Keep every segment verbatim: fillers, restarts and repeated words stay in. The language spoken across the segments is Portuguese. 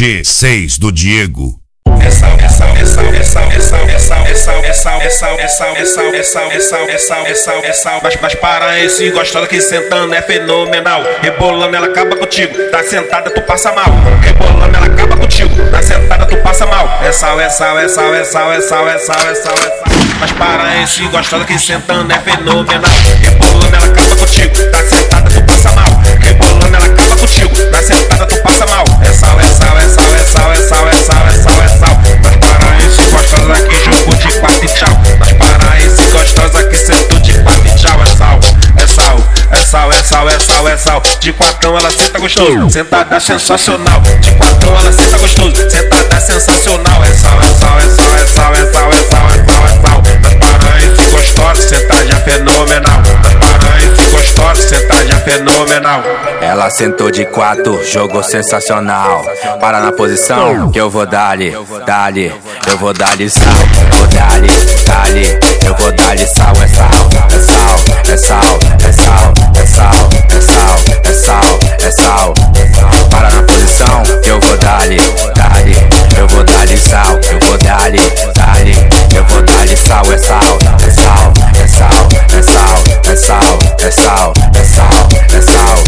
G seis do Diego. É sal, é sal, é sal, é sal, é sal, é sal, é sal, é sal, é sal, é sal, é sal, é sal, é sal, é sal, é sal, é sal. Mas, mas para esse gostosa que sentando é fenomenal. Rebolando ela acaba contigo, tá sentada tu passa mal. Rebolando ela acaba contigo, tá sentada tu passa mal. É sal, é sal, é sal, é sal, é sal, é sal, é sal, é sal. Mas para esse gostosa que sentando é fenomenal. Rebolando ela acaba contigo, tá sentada tu passa mal. Rebolando ela acaba contigo, tá sentada tu passa mal. É sal, é sal, é sal, é sal, é sal, é sal, é sal, é sal. Mas para esse gostosa que jogou de quatro e tchau. Mas para esse gostosa que sentou de quatro e tchau. É sal, é sal, é sal, é sal, é sal, é sal. De quatrão ela senta gostoso, sentada sensacional. De quatrão ela senta gostoso, sentada sensacional. É sal, é sal, é sal, é sal, é sal, é sal, é sal, é sal. Mas para esse gostosa sentar já fenomenal. Mas para esse gostosa sentar já fenomenal. Ela sentou de quatro, jogou sensacional. Para na posição que eu vou dar-lhe, dar-lhe, eu vou dar-lhe sal. Vou dar-lhe, dar-lhe, eu vou dar-lhe sal. É sal, é sal, é sal, é sal, é sal, é sal, é sal, é sal. Para na posição que eu vou dar-lhe, dar-lhe, eu vou dar-lhe sal. Eu vou dar-lhe, dar-lhe, eu vou dar-lhe sal. É sal, é sal, é sal, é sal, é sal, é sal, é sal, é sal.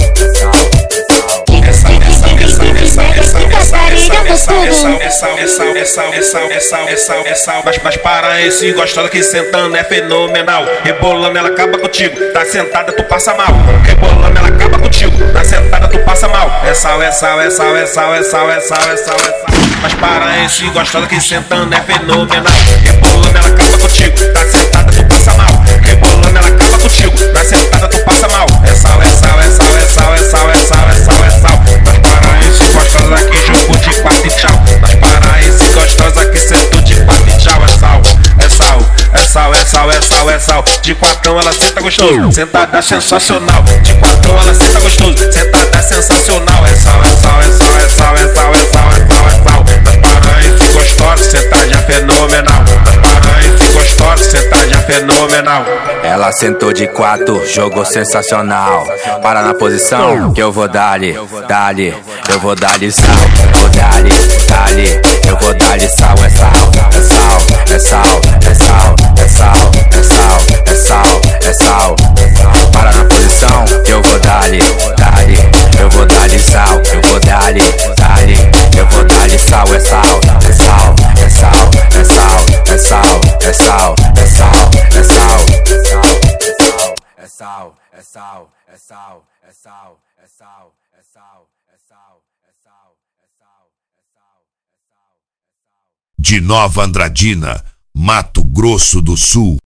Mas, mas para esse gostosa que sentando é fenomenal. Rebolando ela acaba contigo, tá sentada tu passa mal. Rebolando ela acaba contigo, tá sentada tu passa mal. É sal, é sal, é sal, é sal, é sal, é sal, é sal, é sal. Mas para esse gostosa que sentando é fenomenal. Rebolando ela acaba contigo, tá sentada tu passa mal. Rebolando ela acaba contigo, tá sentada tu passa mal. É sal, é sal, é sal, é sal, é sal, é sal, é sal, é sal. Mas para esse gostosa que jogou de quatro e tchau. Mas para esse gostosa que sentou de quatro e tchau. É sal, é sal, é sal, é sal, é sal, é sal. De quatrão ela senta gostoso, sentada sensacional. De quatrão ela senta gostoso, sentada sensacional. É sal, é sal, é sal, é sal, é sal, é sal, é sal, é sal. Mas para esse gostosa sentar já fenomenal. Mas para esse gostosa sentar já fenomenal. Ela sentou de quatro, jogou sensacional. Para na posição que eu vou dar-lhe, dar-lhe, eu vou dar-lhe sal. Vou dar-lhe, dar-lhe, eu vou dar-lhe sal. É sal, é sal, é sal, é sal, é sal, é sal, é sal, é sal. Para na posição que eu vou dar-lhe, dar-lhe, eu vou dar-lhe sal. Eu vou dar-lhe, dar-lhe, eu vou dar-lhe sal. É sal, é sal, é sal, é sal, é sal, é sal, é sal, é sal. É sal, é sal, é sal, é sal, é sal, é sal, é sal, é sal, é sal, é sal, é sal. De Nova Andradina, Mato Grosso do Sul.